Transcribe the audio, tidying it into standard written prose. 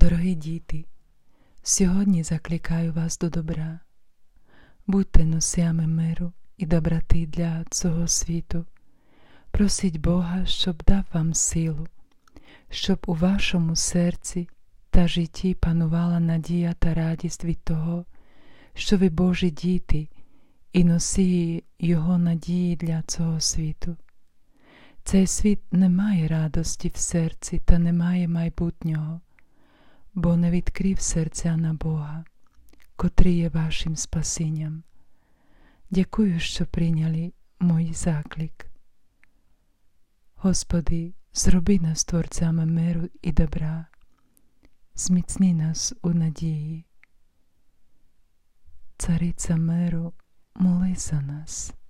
Дорогі діти, сьогодні закликаю вас до добра. Будьте носіями миру і доброти для цього світу. Просіть Бога, щоб дав вам силу, щоб у вашому серці та житті панувала надія та радість від того, що ви Божі діти і носії Його надії для цього світу. Цей світ не має радості в серці та не має майбутнього, бо не відкрив серця на Бога, котрий є вашим спасінням. Дякую, що прийняли мій заклик. Господи, зроби нас творцями миру і добра, зміцни нас у надії. Цариця миру, моли за нас.